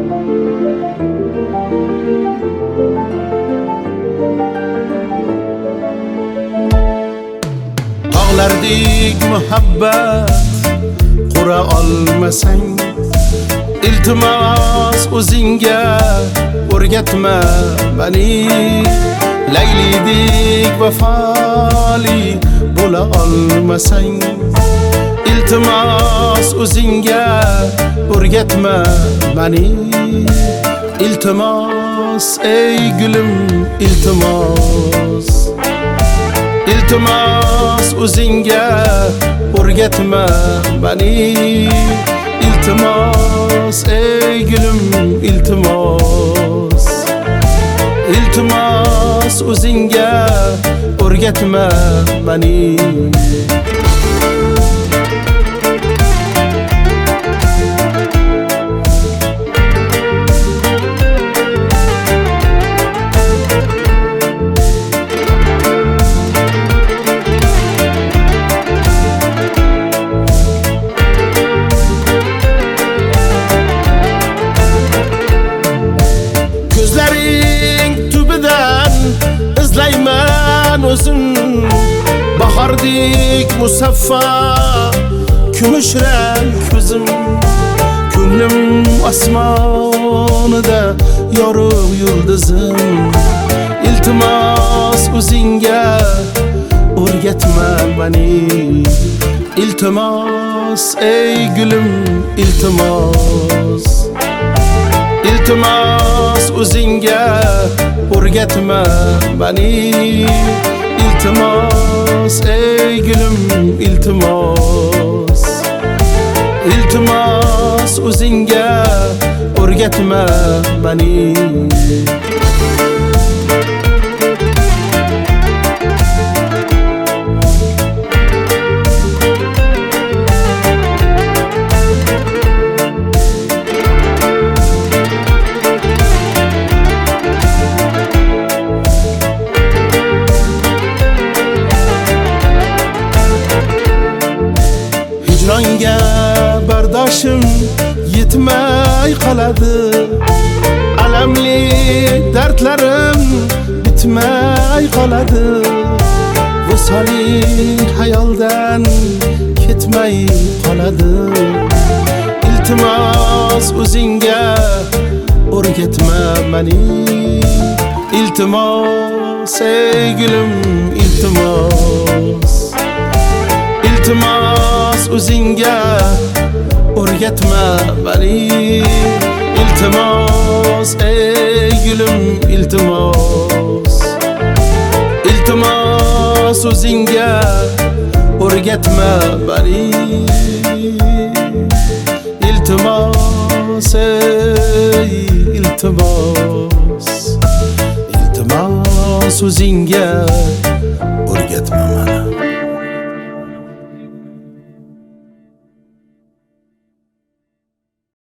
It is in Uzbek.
Ağlardik muhabbet qura olmasang, iltimos o'zingga o'rgatma meni. Laylidek vafoli bo'la olmasang, iltimos o'zingga o'rgatma meni. Iltimos ey gulim, iltimos, iltimos o'zingga o'rgatma meni. İltimos ey gülüm, iltimos, iltimos o'zingga o'rgatma meni. izlayman o'zim, bahordek musaffo kumushrang ko'zim. Ko'nglim osmonida yorug' yulduzim. Iltimos o'zingga o'rgatma meni. Iltimos ey gulim, iltimos, iltimos o'zingga o'rgatma meni. İltimos ey gülüm, iltimos, iltimos o'zingga o'rgatma meni. Hicronga bardoshim yetmay qoladi, alamli dardlarim bitmay qoladi. Vusoli hayoldan ketmay qoladi. Iltimos o'zingga o'rgatma meni. Iltimos ey gulim, iltimos, iltimos o'zingga o'rgatma meni. İltimos ey gülüm, iltimos, iltimos o'zingga o'rgatma meni. İltimos ey iltimos, iltimos o'zingga